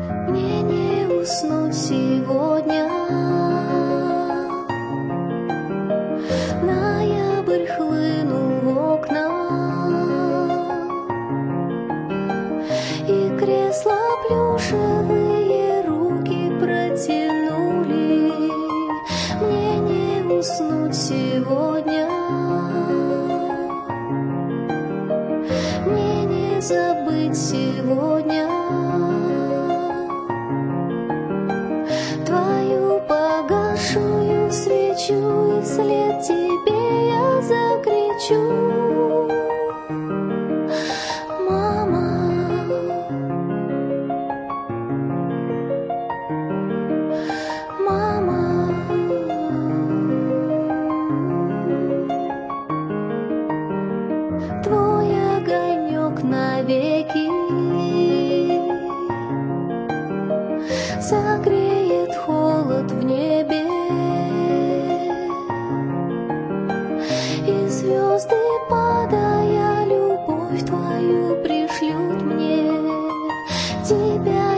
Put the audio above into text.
Мне не уснуть сегодня. Ноябрь хлынул в окна, и кресла плюшевые руки протянули. Мне не уснуть сегодня. Мне не забыть сегодня твою погасшую свечу, и вслед тебе я закричу: мама, мама. Твой огонек навеки согреет холод в небе, и звезды, падая, любовь твою пришлют мне. Тебя